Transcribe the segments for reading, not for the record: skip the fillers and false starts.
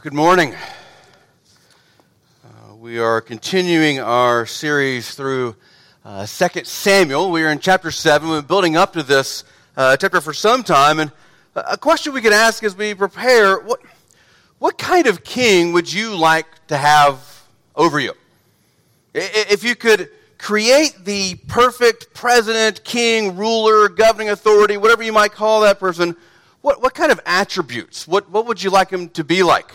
Good morning. We are continuing our series through 2 Samuel. We are in chapter 7. We've been building up to this chapter for some time. And a question we could ask as we prepare, what kind of king would you like to have over you? If you could create the perfect president, king, ruler, governing authority, whatever you might call that person, what kind of attributes? What would you like him to be like?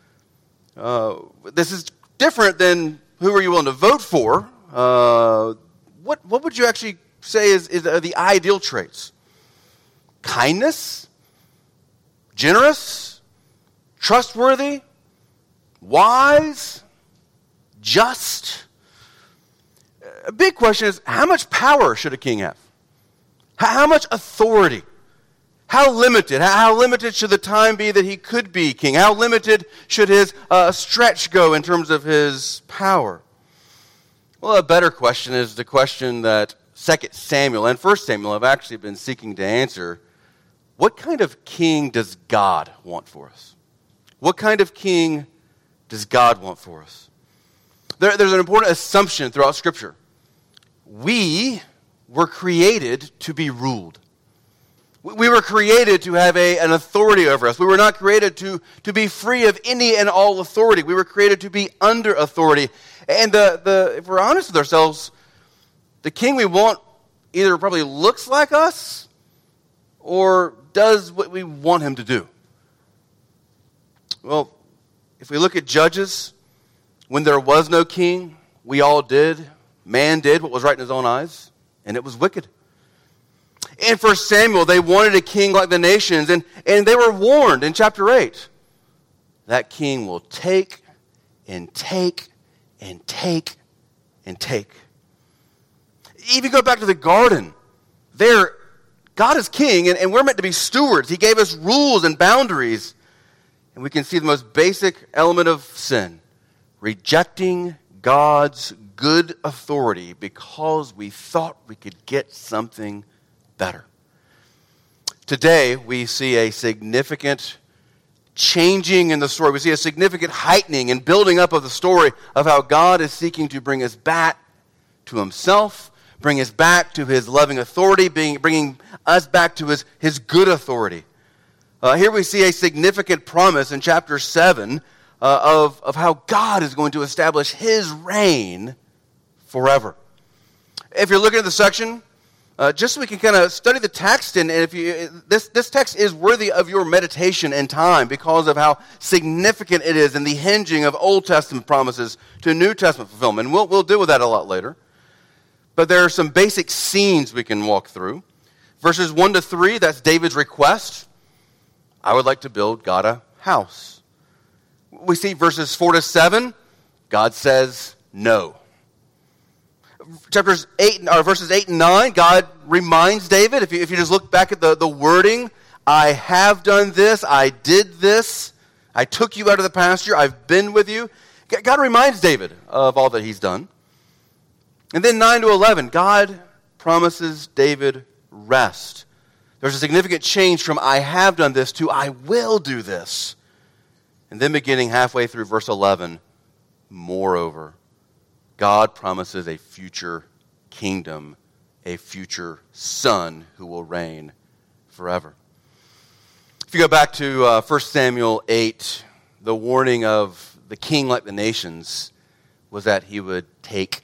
This is different than who are you willing to vote for. What would you actually say is the ideal traits? Kindness? Generous? Trustworthy? Wise? Just? A big question is, how much power should a king have? How much authority? How limited should the time be that he could be king? How limited should his stretch go in terms of his power? Well, a better question is the question that 2 Samuel and 1 Samuel have actually been seeking to answer. What kind of king does God want for us? What kind of king does God want for us? There's an important assumption throughout Scripture. We were created to be ruled. We were created to have an authority over us. We were not created to be free of any and all authority. We were created to be under authority. And if we're honest with ourselves, the king we want either probably looks like us or does what we want him to do. Well, if we look at Judges, when there was no king, man did what was right in his own eyes, and it was wicked. In 1 Samuel, they wanted a king like the nations, and they were warned in chapter 8. That king will take and take and take and take. Even go back to the garden. There, God is king, and we're meant to be stewards. He gave us rules and boundaries. And we can see the most basic element of sin, rejecting God's good authority because we thought we could get something better. Today, we see a significant changing in the story. We see a significant heightening and building up of the story of how God is seeking to bring us back to himself, bring us back to his loving authority, bringing us back to his good authority. Here we see a significant promise in chapter 7 of how God is going to establish his reign forever. If you're looking at the section, just so we can kind of study the text, and if this text is worthy of your meditation and time because of how significant it is in the hinging of Old Testament promises to New Testament fulfillment. And we'll deal with that a lot later. But there are some basic scenes we can walk through. Verses 1 to 3, that's David's request. I would like to build God a house. We see verses 4 to 7, God says no. Verses 8 and 9, God reminds David, if you just look back at the wording, I have done this, I did this, I took you out of the pasture, I've been with you. God reminds David of all that he's done. And then 9 to 11, God promises David rest. There's a significant change from I have done this to I will do this. And then beginning halfway through verse 11, moreover, God promises a future kingdom, a future son who will reign forever. If you go back to 1 Samuel 8, the warning of the king like the nations was that he would take.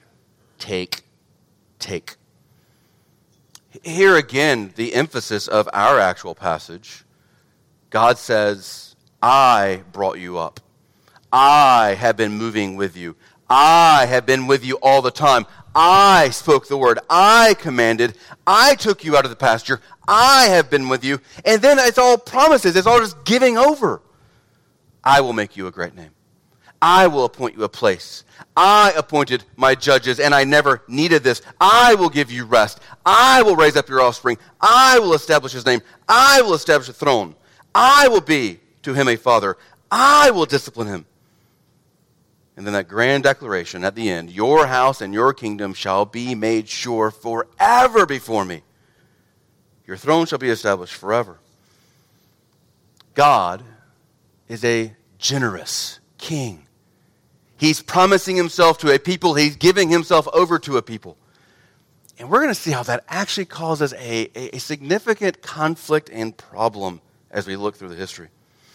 Here again, the emphasis of our actual passage, God says, I brought you up. I have been moving with you. I have been with you all the time. I spoke the word. I commanded. I took you out of the pasture. I have been with you. And then it's all promises. It's all just giving over. I will make you a great name. I will appoint you a place. I appointed my judges, and I never needed this. I will give you rest. I will raise up your offspring. I will establish his name. I will establish a throne. I will be to him a father. I will discipline him. And then that grand declaration at the end, your house and your kingdom shall be made sure forever before me. Your throne shall be established forever. God is a generous king. He's promising himself to a people. He's giving himself over to a people. And we're going to see how that actually causes a significant conflict and problem as we look through the history.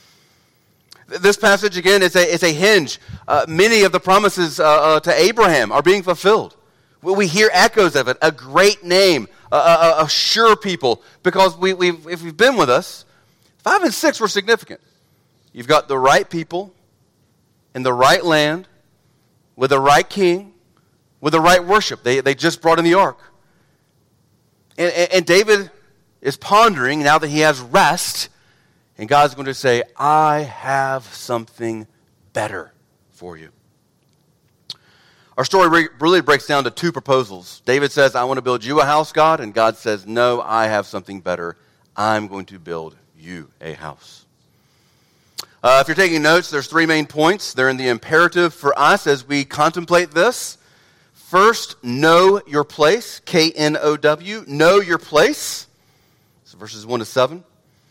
This passage, again, is a hinge. Many of the promises to Abraham are being fulfilled. We hear echoes of it. A great name, a sure people. Because if you've been with us, 5 and 6 were significant. You've got the right people in the right land with the right king with the right worship. They just brought in the ark. And David is pondering now that he has rest, and God's going to say, I have something better for you. Our story really breaks down to 2 proposals. David says, I want to build you a house, God, and God says, no, I have something better. I'm going to build you a house. If you're taking notes, there's 3 main points. They're in the imperative for us as we contemplate this. First, know your place, K-N-O-W, know your place. So verses 1 to 7.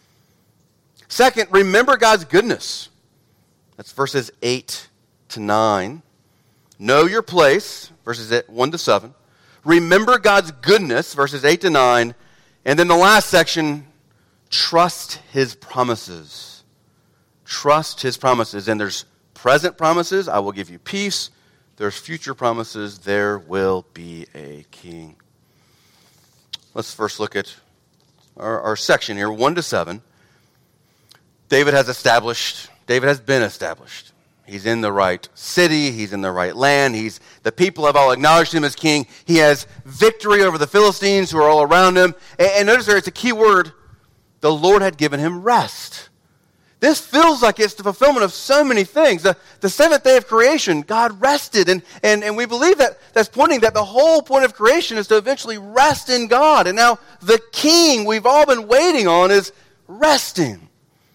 Second, remember God's goodness. That's verses 8 to 9. Know your place, verses 1 to 7. Remember God's goodness, verses 8 to 9. And then the last section, trust his promises. Trust his promises. And there's present promises, I will give you peace. There's future promises, there will be a king. Let's first look at our section here, 1 to 7. David has been established. He's in the right city, he's in the right land, the people have all acknowledged him as king. He has victory over the Philistines who are all around him. And notice there, it's a key word, the Lord had given him rest. This feels like it's the fulfillment of so many things. The seventh day of creation, God rested. And we believe that that's pointing that the whole point of creation is to eventually rest in God. And now the king we've all been waiting on is resting.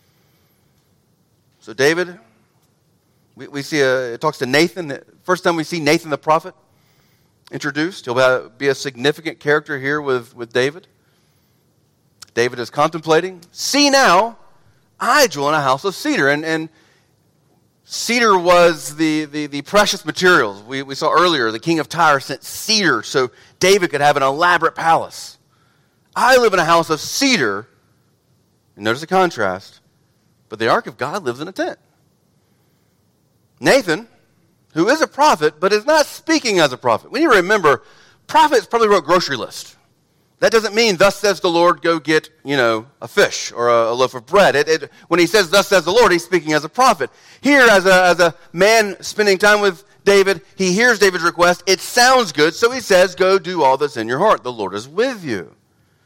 So David, we see it talks to Nathan. The first time we see Nathan the prophet introduced. He'll be a significant character here with David. David is contemplating. See now, I dwell in a house of cedar. And cedar was the precious materials. We saw earlier, the king of Tyre sent cedar so David could have an elaborate palace. I live in a house of cedar. And notice the contrast. But the ark of God lives in a tent. Nathan, who is a prophet, but is not speaking as a prophet. We need to remember, prophets probably wrote grocery lists. That doesn't mean, thus says the Lord, go get, a fish or a loaf of bread. When he says, thus says the Lord, he's speaking as a prophet. Here, as a man spending time with David, he hears David's request. It sounds good, so he says, go do all that's in your heart. The Lord is with you.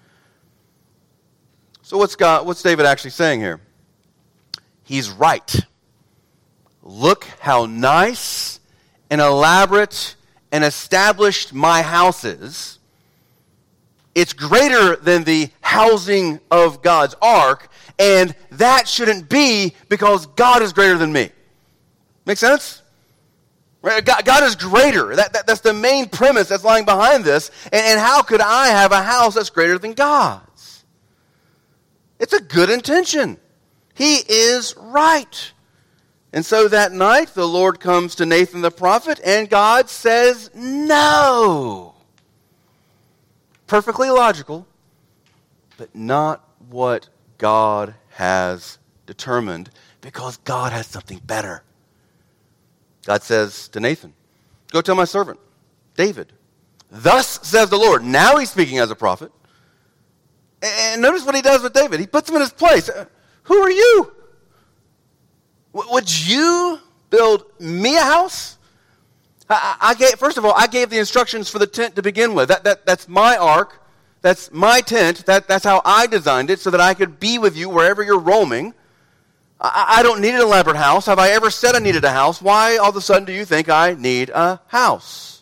So what's David actually saying here? He's right. Look how nice and elaborate and established my house is. It's greater than the housing of God's ark, and that shouldn't be because God is greater than me. Make sense? Right? God is greater. That's the main premise that's lying behind this. And how could I have a house that's greater than God's? It's a good intention. He is right. And so that night, the Lord comes to Nathan the prophet, and God says, no. Perfectly logical, but not what God has determined, because God has something better. God says to Nathan, go tell my servant, David, thus says the Lord. Now he's speaking as a prophet. And notice what he does with David. He puts him in his place. Who are you? Would you build me a house? First of all, I gave the instructions for the tent to begin with. That's my ark. That's my tent. That's how I designed it so that I could be with you wherever you're roaming. I don't need an elaborate house. Have I ever said I needed a house? Why all of a sudden do you think I need a house?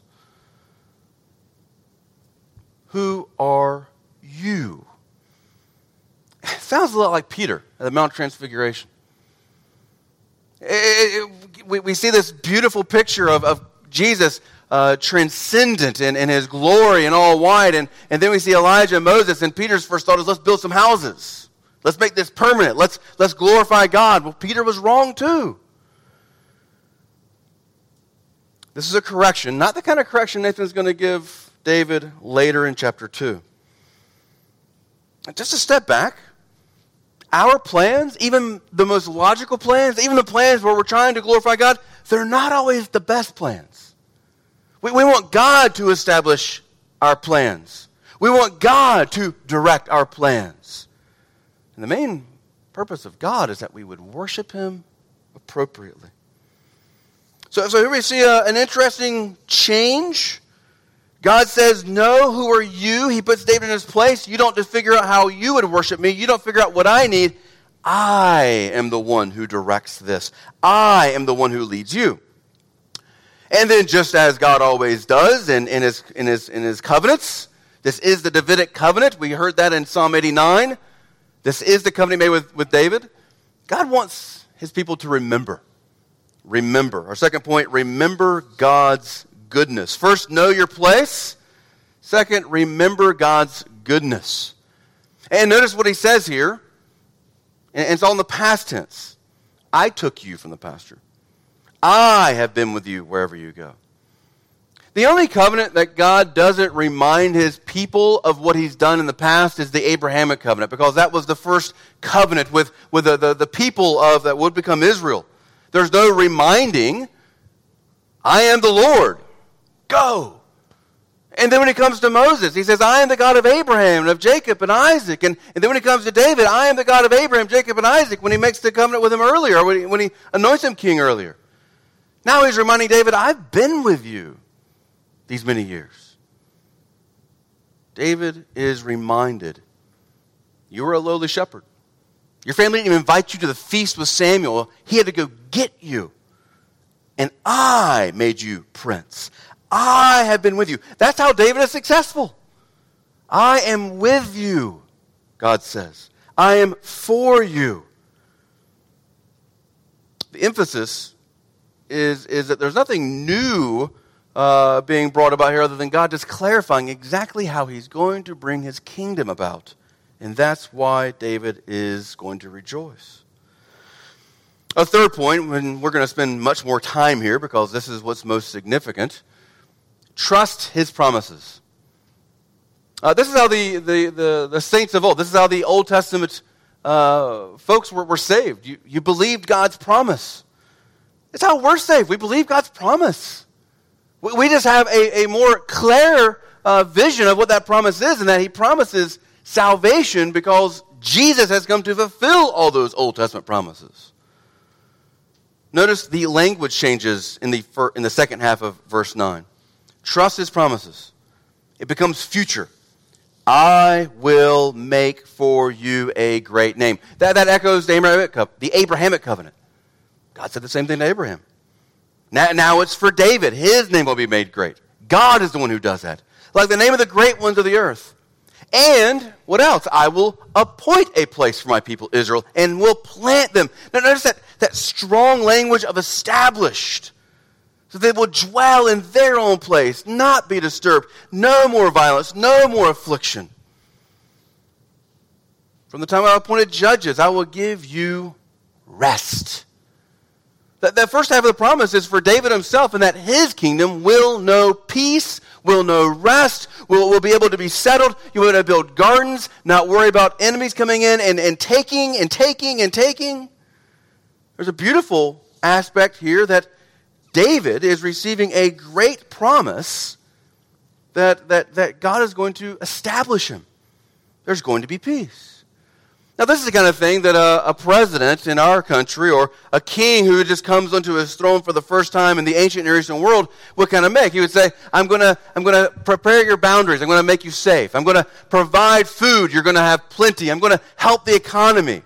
Who are you? It sounds a lot like Peter at the Mount Transfiguration. We see this beautiful picture of Jesus transcendent in his glory and all wide. And then we see Elijah and Moses, and Peter's first thought is, let's build some houses. Let's make this permanent. Let's glorify God. Well, Peter was wrong too. This is a correction, not the kind of correction Nathan's going to give David later in chapter 2. Just a step back. Our plans, even the most logical plans, even the plans where we're trying to glorify God, they're not always the best plans. We want God to establish our plans. We want God to direct our plans. And the main purpose of God is that we would worship Him appropriately. So here we see an interesting change. God says, no, who are you? He puts David in his place. You don't just figure out how you would worship me. You don't figure out what I need. I am the one who directs this. I am the one who leads you. And then just as God always does in his covenants, this is the Davidic covenant. We heard that in Psalm 89. This is the covenant made with David. God wants his people to remember. Remember. Our second point, remember God's goodness. First, know your place. Second, remember God's goodness. And notice what he says here. And it's all in the past tense. I took you from the pasture. I have been with you wherever you go. The only covenant that God doesn't remind his people of what he's done in the past is the Abrahamic covenant, because that was the first covenant with the people of that would become Israel. There's no reminding, I am the Lord. Go. And then when it comes to Moses, he says, I am the God of Abraham and of Jacob and Isaac. And then when it comes to David, I am the God of Abraham, Jacob, and Isaac, when he makes the covenant with him earlier, when he anoints him king earlier. Now he's reminding David, I've been with you these many years. David is reminded, you were a lowly shepherd. Your family didn't even invite you to the feast with Samuel. He had to go get you. And I made you prince. I have been with you. That's how David is successful. I am with you, God says. I am for you. The emphasis is that there's nothing new being brought about here other than God just clarifying exactly how he's going to bring his kingdom about. And that's why David is going to rejoice. A third point, and we're going to spend much more time here because this is what's most significant. Trust his promises. This is how the saints of old, this is how the Old Testament folks were saved. You believed God's promise. It's how we're saved. We believe God's promise. We just have a more clear vision of what that promise is, and that he promises salvation because Jesus has come to fulfill all those Old Testament promises. Notice the language changes in the second half of verse 9. Trust his promises. It becomes future. I will make for you a great name. That echoes the Abrahamic covenant. God said the same thing to Abraham. Now it's for David. His name will be made great. God is the one who does that. Like the name of the great ones of the earth. And, what else? I will appoint a place for my people Israel and will plant them. Now notice that strong language of established. So they will dwell in their own place, not be disturbed. No more violence, no more affliction. From the time I appointed judges, I will give you rest. That first half of the promise is for David himself, and that his kingdom will know peace, will know rest, will be able to be settled. You will be able to build gardens, not worry about enemies coming in and taking and taking and taking. There's a beautiful aspect here that David is receiving a great promise that God is going to establish him. There's going to be peace. Now, this is the kind of thing that a president in our country or a king who just comes onto his throne for the first time in the ancient Near Eastern world would kind of make. He would say, I'm going to prepare your boundaries. I'm going to make you safe. I'm going to provide food. You're going to have plenty. I'm going to help the economy.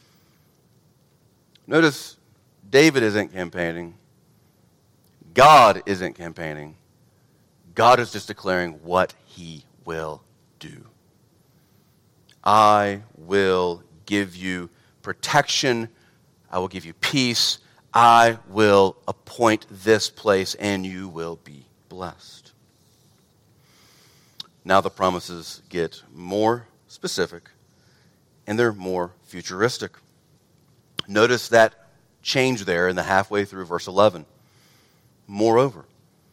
Notice, David isn't campaigning. God isn't campaigning. God is just declaring what he will do. I will give you protection. I will give you peace. I will appoint this place, and you will be blessed. Now the promises get more specific, and they're more futuristic. Notice that change there in the halfway through verse 11. Moreover,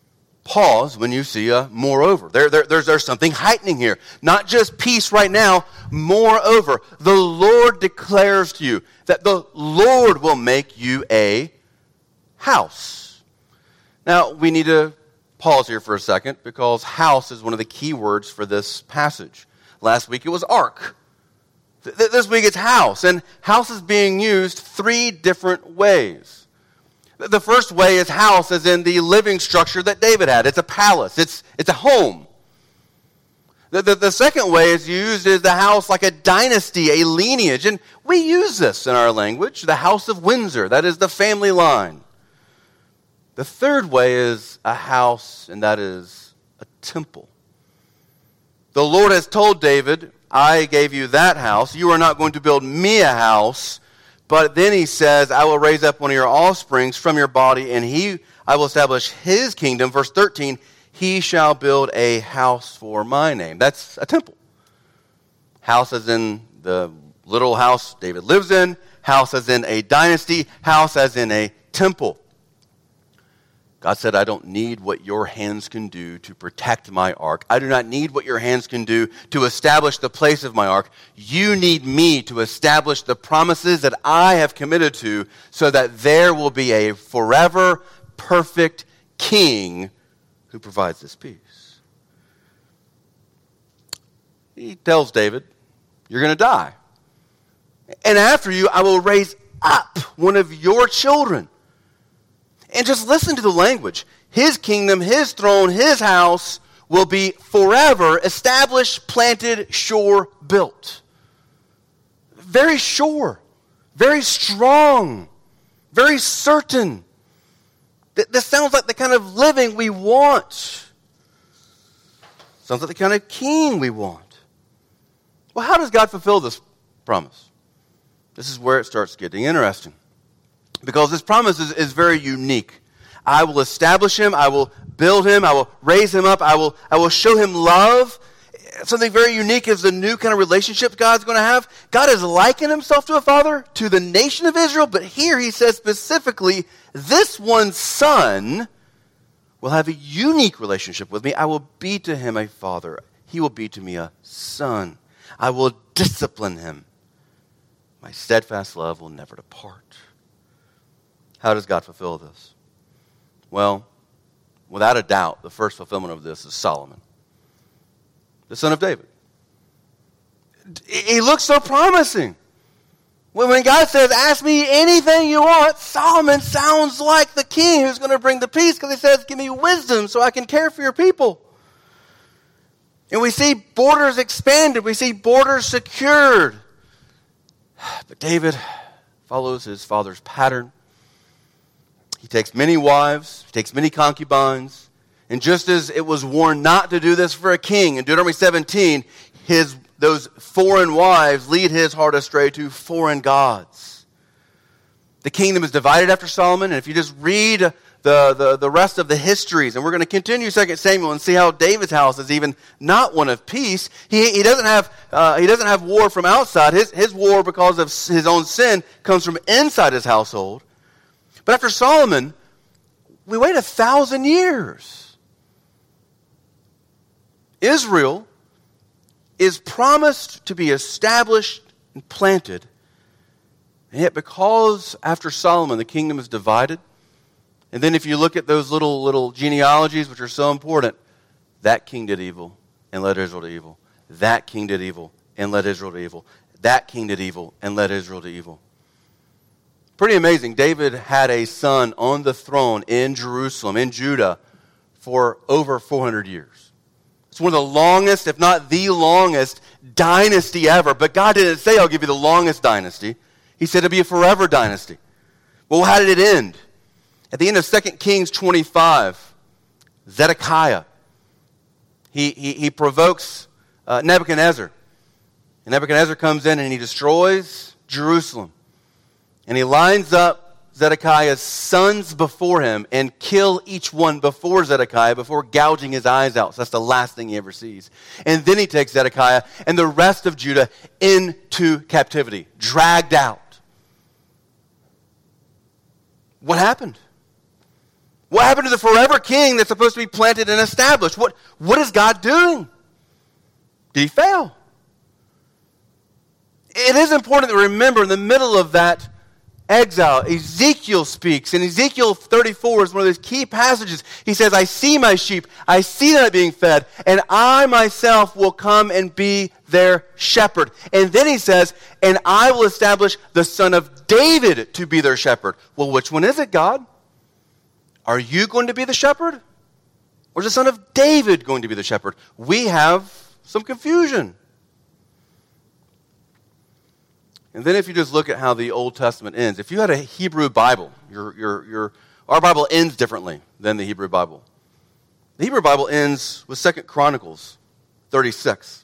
pause when you see a moreover. There's something heightening here. Not just peace right now, moreover. The Lord declares to you that the Lord will make you a house. Now, we need to pause here for a second because house is one of the key words for this passage. Last week it was ark. This week it's house. And house is being used three different ways. The first way is house as in the living structure that David had. It's a palace. It's a home. The second way is used as the house like a dynasty, a lineage. And we use this in our language, the House of Windsor. That is the family line. The third way is a house, and that is a temple. The Lord has told David, I gave you that house. You are not going to build me a house. But then he says, I will raise up one of your offsprings from your body, and I will establish his kingdom. Verse 13, he shall build a house for my name. That's a temple. House as in the literal house David lives in. House as in a dynasty. House as in a temple. God said, I don't need what your hands can do to protect my ark. I do not need what your hands can do to establish the place of my ark. You need me to establish the promises that I have committed to so that there will be a forever perfect king who provides this peace. He tells David, you're going to die. And after you, I will raise up one of your children. And just listen to the language. His kingdom, his throne, his house will be forever established, planted, sure, built. Very sure, very strong, very certain. This sounds like the kind of living we want. Sounds like the kind of king we want. Well, how does God fulfill this promise? This is where it starts getting interesting. Because this promise is very unique. I will establish him. I will build him. I will raise him up. I will show him love. Something very unique is the new kind of relationship God's going to have. God has likened himself to a father, to the nation of Israel. But here he says specifically, this one son will have a unique relationship with me. I will be to him a father. He will be to me a son. I will discipline him. My steadfast love will never depart. How does God fulfill this? Well, without a doubt, the first fulfillment of this is Solomon, the son of David. He looks so promising. When God says, ask me anything you want, Solomon sounds like the king who's going to bring the peace because he says, give me wisdom so I can care for your people. And we see borders expanded. We see borders secured. But David follows his father's pattern. He takes many wives, he takes many concubines, and just as it was warned not to do this for a king, in Deuteronomy 17, those foreign wives lead his heart astray to foreign gods. The kingdom is divided after Solomon, and if you just read the rest of the histories, and we're going to continue 2 Samuel and see how David's house is even not one of peace. He doesn't have war from outside. His war, because of his own sin, comes from inside his household. But after Solomon, we wait 1,000 years. Israel is promised to be established and planted. And yet because after Solomon the kingdom is divided, and then if you look at those little genealogies which are so important, that king did evil and led Israel to evil. That king did evil and led Israel to evil. That king did evil and led Israel to evil. Pretty amazing. David had a son on the throne in Jerusalem, in Judah, for over 400 years. It's one of the longest, if not the longest, dynasty ever. But God didn't say, I'll give you the longest dynasty. He said it'd be a forever dynasty. Well, how did it end? At the end of 2 Kings 25, Zedekiah, he provokes Nebuchadnezzar. And Nebuchadnezzar comes in and he destroys Jerusalem. And he lines up Zedekiah's sons before him and kill each one before Zedekiah, before gouging his eyes out. So that's the last thing he ever sees. And then he takes Zedekiah and the rest of Judah into captivity, dragged out. What happened? What happened to the forever king that's supposed to be planted and established? What is God doing? Did he fail? It is important to remember in the middle of that exile, Ezekiel speaks. And Ezekiel 34 is one of those key passages. He says, I see my sheep, I see them being fed, and I myself will come and be their shepherd. And then he says, and I will establish the son of David to be their shepherd. Well, which one is it, God? Are you going to be the shepherd? Or is the son of David going to be the shepherd? We have some confusion. And then if you just look at how the Old Testament ends, if you had a Hebrew Bible, our Bible ends differently than the Hebrew Bible. The Hebrew Bible ends with 2 Chronicles 36.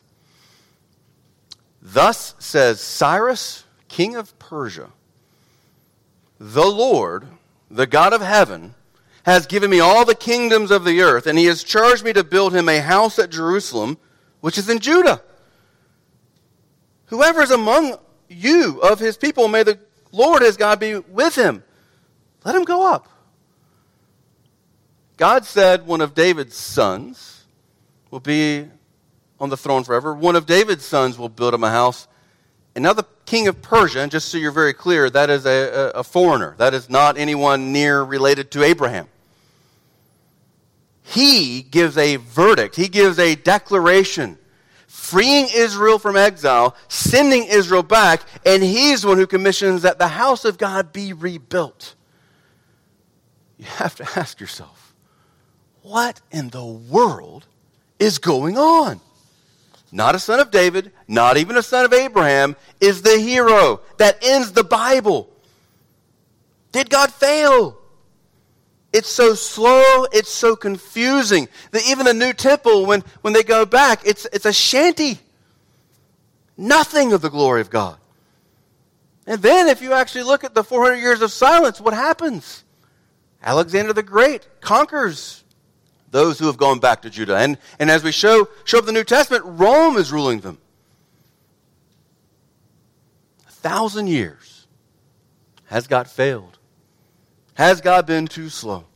Thus says Cyrus, king of Persia, the Lord, the God of heaven, has given me all the kingdoms of the earth, and he has charged me to build him a house at Jerusalem, which is in Judah. Whoever is among you of his people, may the Lord his God be with him. Let him go up. God said one of David's sons will be on the throne forever. One of David's sons will build him a house. And now the king of Persia, and just so you're very clear, that is a foreigner. That is not anyone near related to Abraham. He gives a verdict. He gives a declaration, freeing Israel from exile, sending Israel back, and he's the one who commissions that the house of God be rebuilt. You have to ask yourself, what in the world is going on? Not a son of David, not even a son of Abraham, is the hero that ends the Bible. Did God fail? It's so slow, it's so confusing that even the new temple, when they go back, it's a shanty. Nothing of the glory of God. And then if you actually look at the 400 years of silence, what happens? Alexander the Great conquers those who have gone back to Judah. And as we show up the New Testament, Rome is ruling them. 1,000 years. Has God failed? Has God been too slow?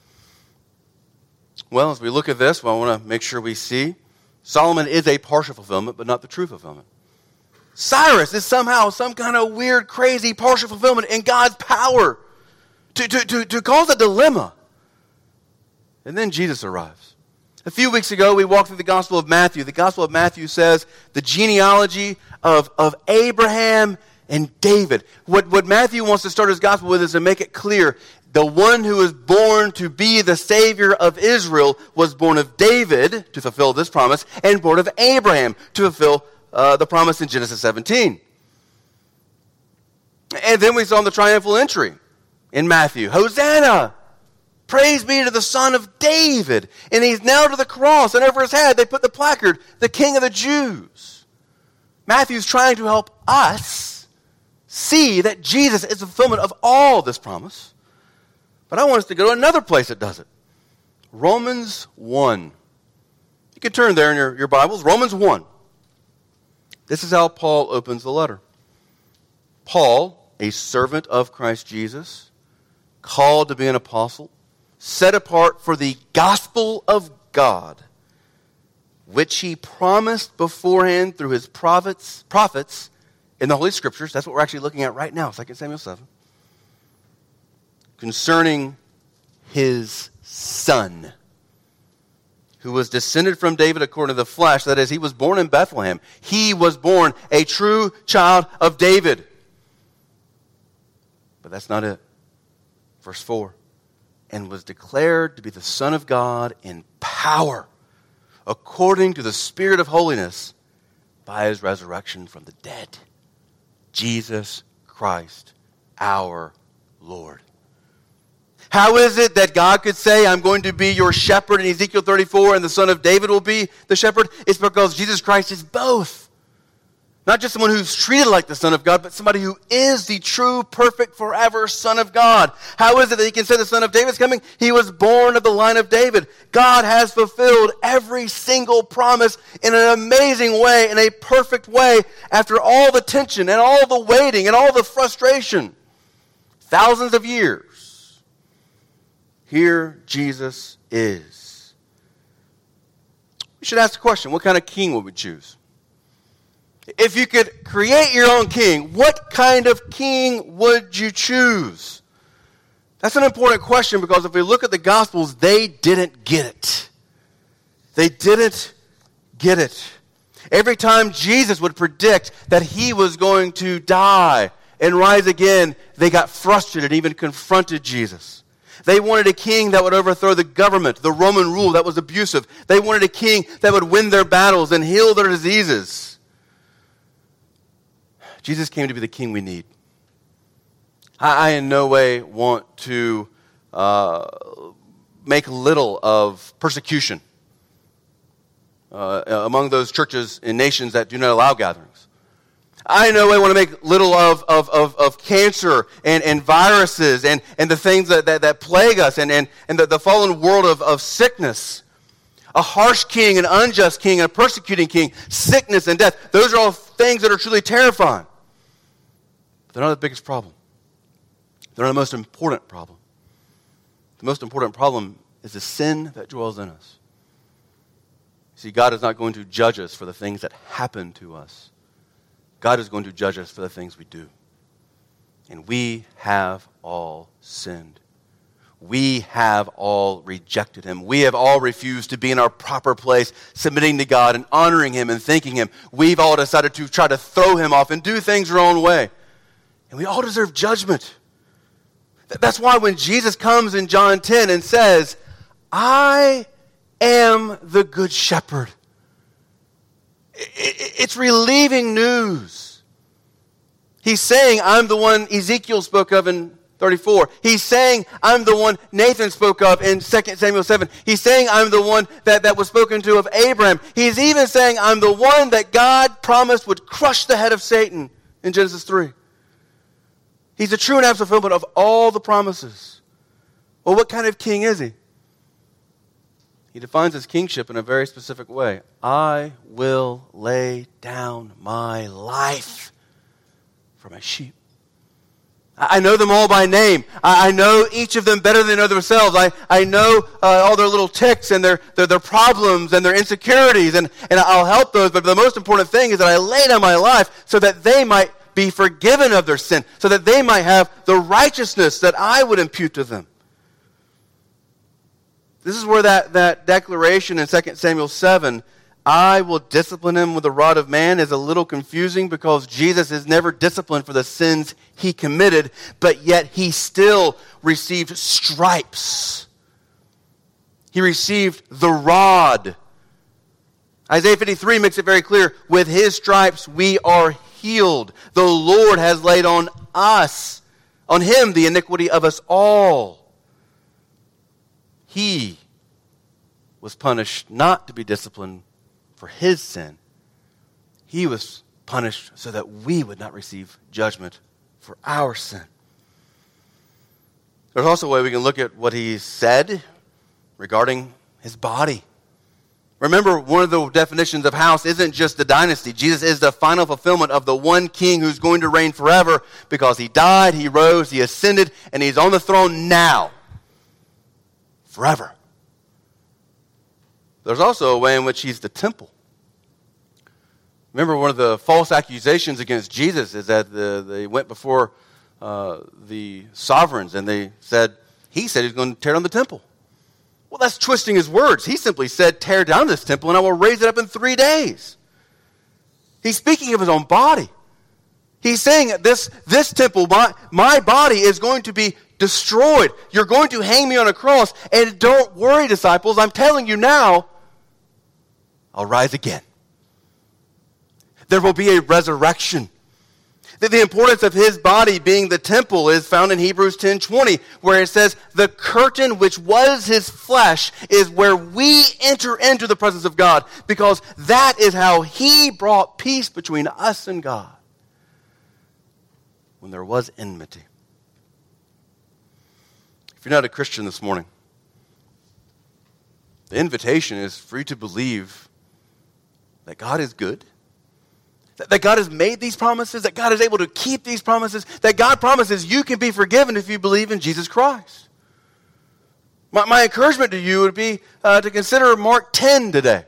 Well, as we look at this, I want to make sure we see Solomon is a partial fulfillment, but not the true fulfillment. Cyrus is somehow some kind of weird, crazy partial fulfillment in God's power to cause a dilemma. And then Jesus arrives. A few weeks ago, we walked through the Gospel of Matthew. The Gospel of Matthew says the genealogy of Abraham and David. What Matthew wants to start his gospel with is to make it clear the one who was born to be the Savior of Israel was born of David to fulfill this promise, and born of Abraham to fulfill the promise in Genesis 17. And then we saw the triumphal entry in Matthew. Hosanna! Praise be to the Son of David. And he's nailed to the cross, and over his head they put the placard, the King of the Jews. Matthew's trying to help us see that Jesus is the fulfillment of all this promise. But I want us to go to another place that does it. Romans 1. You can turn there in your Bibles. Romans 1. This is how Paul opens the letter. Paul, a servant of Christ Jesus, called to be an apostle, set apart for the gospel of God, which he promised beforehand through his prophets in the Holy Scriptures. That's what we're actually looking at right now, 2 Samuel 7. Concerning his Son, who was descended from David according to the flesh. That is, he was born in Bethlehem. He was born a true child of David. But that's not it. Verse 4. And was declared to be the Son of God in power, according to the Spirit of holiness, by his resurrection from the dead. Jesus Christ, our Lord. How is it that God could say, I'm going to be your shepherd in Ezekiel 34 and the Son of David will be the shepherd? It's because Jesus Christ is both. Not just someone who's treated like the Son of God, but somebody who is the true, perfect, forever Son of God. How is it that he can say the Son of David's coming? He was born of the line of David. God has fulfilled every single promise in an amazing way, in a perfect way, after all the tension and all the waiting and all the frustration. Thousands of years. Here Jesus is. We should ask the question, what kind of king would we choose? If you could create your own king, what kind of king would you choose? That's an important question because if we look at the Gospels, they didn't get it. They didn't get it. Every time Jesus would predict that he was going to die and rise again, they got frustrated and even confronted Jesus. They wanted a king that would overthrow the government, the Roman rule that was abusive. They wanted a king that would win their battles and heal their diseases. Jesus came to be the king we need. I in no way want to make little of persecution among those churches and nations that do not allow gatherings. I in no way want to make little of cancer and viruses and the things that plague us and the fallen world of sickness. A harsh king, an unjust king, a persecuting king, sickness and death. Those are all things that are truly terrifying. But they're not the biggest problem. They're not the most important problem. The most important problem is the sin that dwells in us. See, God is not going to judge us for the things that happen to us. God is going to judge us for the things we do. And we have all sinned. We have all rejected him. We have all refused to be in our proper place, submitting to God and honoring him and thanking him. We've all decided to try to throw him off and do things our own way. And we all deserve judgment. That's why when Jesus comes in John 10 and says, I am the good shepherd, it's relieving news. He's saying, I'm the one Ezekiel spoke of in 34. He's saying, I'm the one Nathan spoke of in 2 Samuel 7. He's saying, I'm the one that was spoken to of Abraham. He's even saying, I'm the one that God promised would crush the head of Satan in Genesis 3. He's the true and absolute fulfillment of all the promises. Well, what kind of king is he? He defines his kingship in a very specific way. I will lay down my life for my sheep. I know them all by name. I know each of them better than they know themselves. I know all their little ticks and their problems and their insecurities, and I'll help those. But the most important thing is that I lay down my life so that they might be forgiven of their sin, so that they might have the righteousness that I would impute to them. This is where that declaration in 2 Samuel 7, I will discipline him with the rod of man, is a little confusing because Jesus is never disciplined for the sins he committed, but yet he still received stripes. He received the rod. Isaiah 53 makes it very clear, with his stripes we are healed. The Lord has laid on us, on him, the iniquity of us all. He was punished not to be disciplined for his sin. He was punished so that we would not receive judgment for our sin. There's also a way we can look at what he said regarding his body. Remember, one of the definitions of house isn't just the dynasty. Jesus is the final fulfillment of the one king who's going to reign forever because he died, he rose, he ascended, and he's on the throne now. Forever. There's also a way in which he's the temple. Remember, one of the false accusations against Jesus is that they went before the sovereigns and he said he's going to tear down the temple. Well, that's twisting his words. He simply said, tear down this temple and I will raise it up in 3 days. He's speaking of his own body. He's saying that this temple, my body is going to be destroyed. You're going to hang me on a cross, and don't worry, disciples, I'm telling you now, I'll rise again. There will be a resurrection. The importance of his body being the temple is found in Hebrews 10:20, where it says, the curtain which was his flesh is where we enter into the presence of God, because that is how he brought peace between us and God when there was enmity. If you're not a Christian this morning, the invitation is for you to believe that God is good, that God has made these promises, that God is able to keep these promises, that God promises you can be forgiven if you believe in Jesus Christ. My encouragement to you would be to consider Mark 10 today.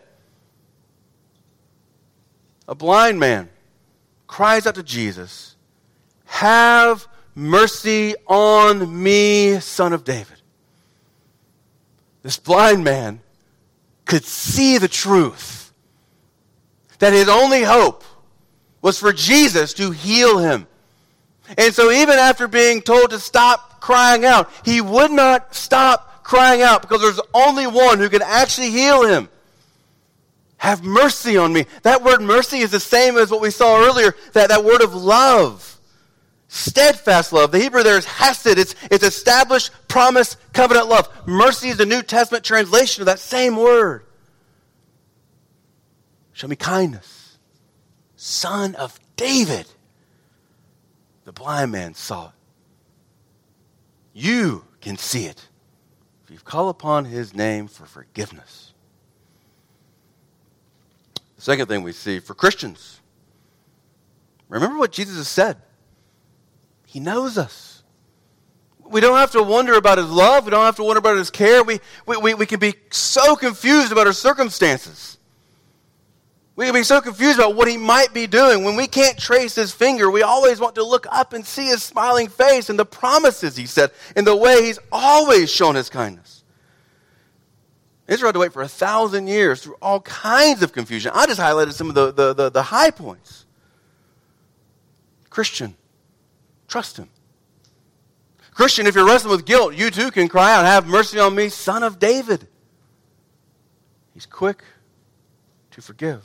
A blind man cries out to Jesus, "Have mercy on me, Son of David." This blind man could see the truth, that his only hope was for Jesus to heal him. And so even after being told to stop crying out, he would not stop crying out because there's only one who can actually heal him. Have mercy on me. That word mercy is the same as what we saw earlier, that word of love. Steadfast love. The Hebrew there is hesed. It's established, promise, covenant love. Mercy is the New Testament translation of that same word. Show me kindness. Son of David. The blind man saw it. You can see it if you call upon his name for forgiveness. The second thing we see for Christians, remember what Jesus has said. He knows us. We don't have to wonder about his love. We don't have to wonder about his care. We can be so confused about our circumstances. We can be so confused about what he might be doing. When we can't trace his finger, we always want to look up and see his smiling face and the promises he said and the way he's always shown his kindness. Israel had to wait for 1,000 years through all kinds of confusion. I just highlighted some of the high points. Christian, trust him. Christian, if you're wrestling with guilt, you too can cry out, "Have mercy on me, Son of David." He's quick to forgive.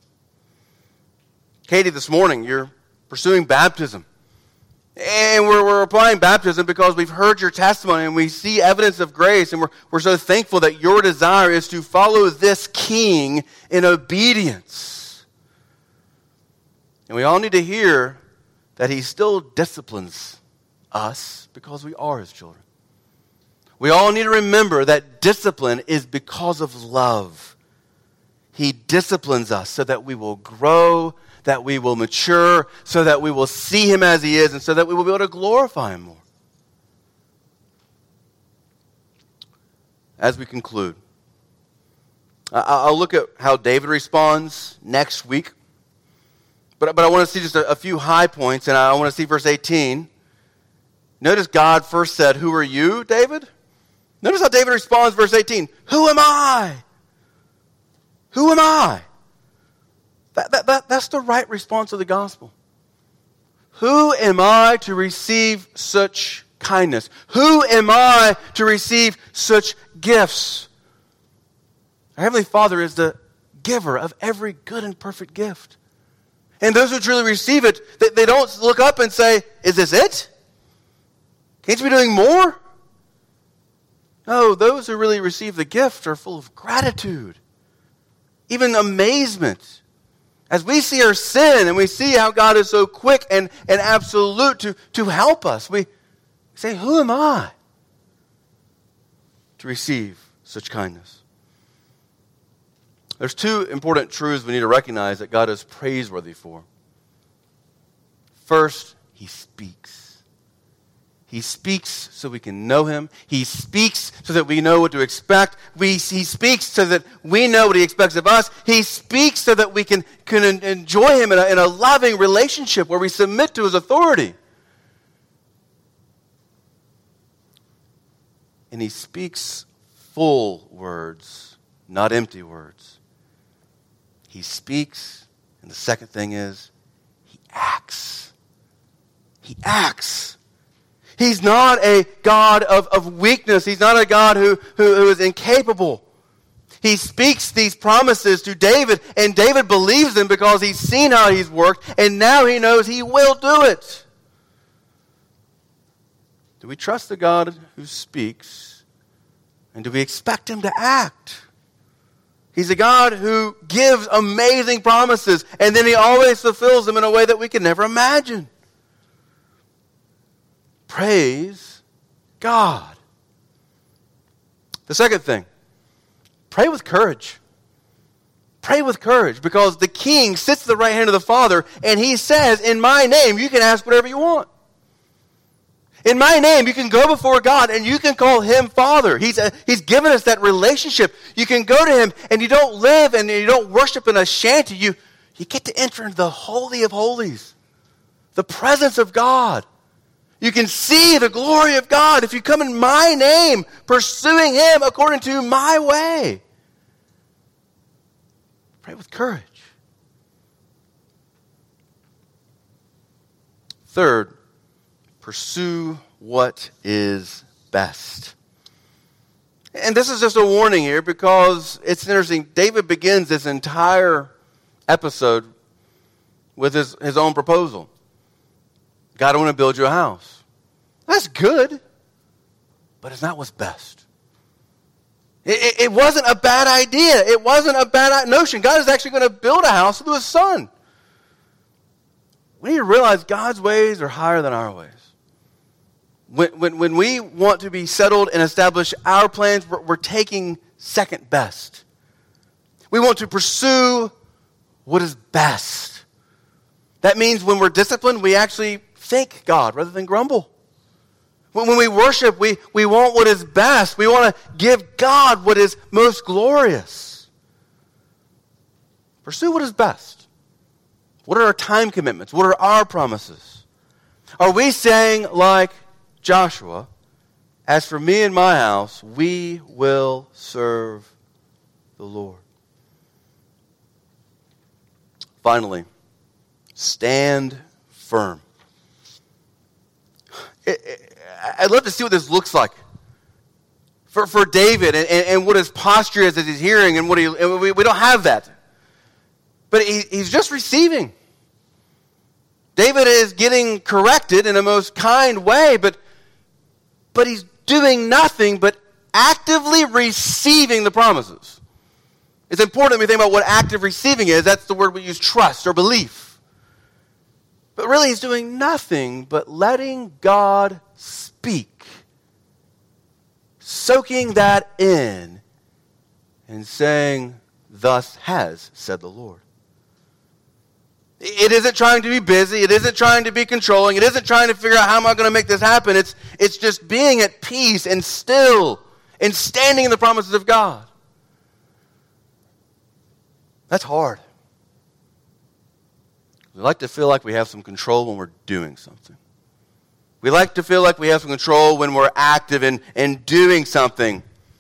Katie, this morning, you're pursuing baptism. And we're applying baptism because we've heard your testimony and we see evidence of grace, and we're so thankful that your desire is to follow this King in obedience. And we all need to hear that he still disciplines us because we are his children. We all need to remember that discipline is because of love. He disciplines us so that we will grow, that we will mature, so that we will see him as he is, and so that we will be able to glorify him more. As we conclude, I'll look at how David responds next week. But I want to see just a few high points, and I want to see verse 18. Notice God first said, "Who are you, David?" Notice how David responds, verse 18. "Who am I? Who am I?" That's the right response to the gospel. Who am I to receive such kindness? Who am I to receive such gifts? Our Heavenly Father is the giver of every good and perfect gift. And those who truly receive it, they don't look up and say, "Is this it? Can't you be doing more?" No, those who really receive the gift are full of gratitude, even amazement. As we see our sin and we see how God is so quick and absolute to help us, we say, "Who am I to receive such kindness?" There's two important truths we need to recognize that God is praiseworthy for. First, he speaks. He speaks so we can know him. He speaks so that we know what to expect. He speaks so that we know what he expects of us. He speaks so that we can enjoy him in a loving relationship where we submit to his authority. And he speaks full words, not empty words. He speaks, and the second thing is, he acts. He acts. He's not a God of weakness. He's not a God who is incapable. He speaks these promises to David, and David believes them because he's seen how he's worked, and now he knows he will do it. Do we trust the God who speaks, and do we expect him to act? He's a God who gives amazing promises, and then he always fulfills them in a way that we can never imagine. Praise God. The second thing, pray with courage. Pray with courage, because the King sits at the right hand of the Father, and he says, "In my name, you can ask whatever you want." In my name, you can go before God and you can call him Father. He's given us that relationship. You can go to him and you don't live and you don't worship in a shanty. You get to enter into the Holy of Holies, the presence of God. You can see the glory of God if you come in my name, pursuing him according to my way. Pray with courage. Third, pursue what is best. And this is just a warning here because it's interesting. David begins this entire episode with his own proposal. God, I want to build you a house. That's good, but it's not what's best. It wasn't a bad idea. It wasn't a bad notion. God is actually going to build a house through his son. We need to realize God's ways are higher than our ways. When we want to be settled and establish our plans, we're taking second best. We want to pursue what is best. That means when we're disciplined, we actually thank God rather than grumble. When we worship, we want what is best. We want to give God what is most glorious. Pursue what is best. What are our time commitments? What are our promises? Are we saying like Joshua, as for me and my house, we will serve the Lord? Finally, stand firm. I'd love to see what this looks like for David and what his posture is as he's hearing and we don't have that. But he's just receiving. David is getting corrected in a most kind way, but he's doing nothing but actively receiving the promises. It's important that we think about what active receiving is. That's the word we use, trust or belief. But really he's doing nothing but letting God speak, soaking that in, and saying, "Thus has said the Lord." It isn't trying to be busy. It isn't trying to be controlling. It isn't trying to figure out how am I going to make this happen. It's just being at peace and still and standing in the promises of God. That's hard. We like to feel like we have some control when we're doing something. We like to feel like we have some control when we're active in doing something.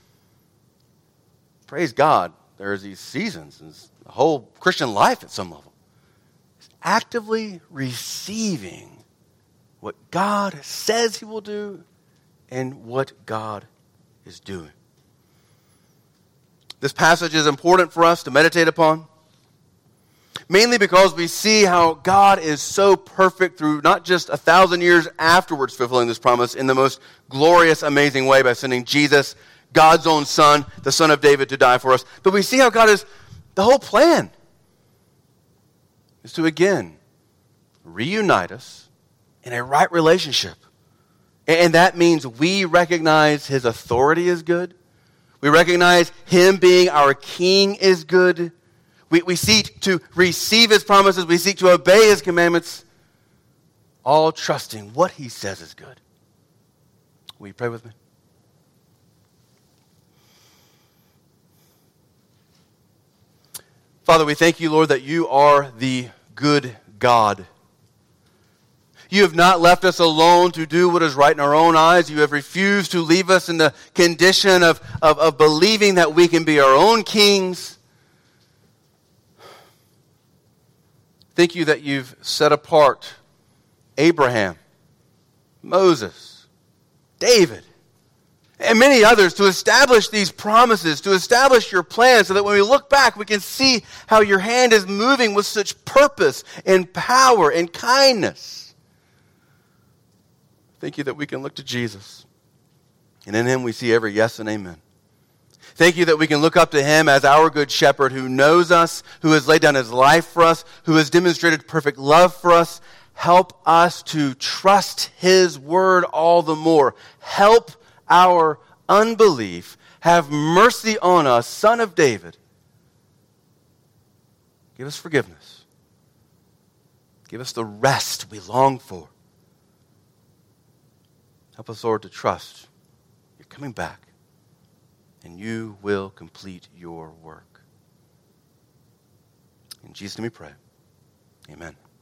Praise God, there's these seasons and the whole Christian life at some level. It's actively receiving what God says he will do and what God is doing. This passage is important for us to meditate upon. Mainly because we see how God is so perfect through not just 1,000 years afterwards fulfilling this promise in the most glorious, amazing way by sending Jesus, God's own Son, the Son of David, to die for us. But we see how God is, the whole plan is to again reunite us in a right relationship. And that means we recognize his authority is good. We recognize him being our king is good. We seek to receive his promises. We seek to obey his commandments, all trusting what he says is good. Will you pray with me? Father, we thank you, Lord, that you are the good God. You have not left us alone to do what is right in our own eyes. You have refused to leave us in the condition of believing that we can be our own kings. Thank you that you've set apart Abraham, Moses, David, and many others to establish these promises, to establish your plan so that when we look back, we can see how your hand is moving with such purpose and power and kindness. Thank you that we can look to Jesus, and in him we see every yes and amen. Thank you that we can look up to him as our good shepherd who knows us, who has laid down his life for us, who has demonstrated perfect love for us. Help us to trust his word all the more. Help our unbelief. Have mercy on us, Son of David. Give us forgiveness. Give us the rest we long for. Help us, Lord, to trust you're coming back and you will complete your work. In Jesus' name we pray. Amen.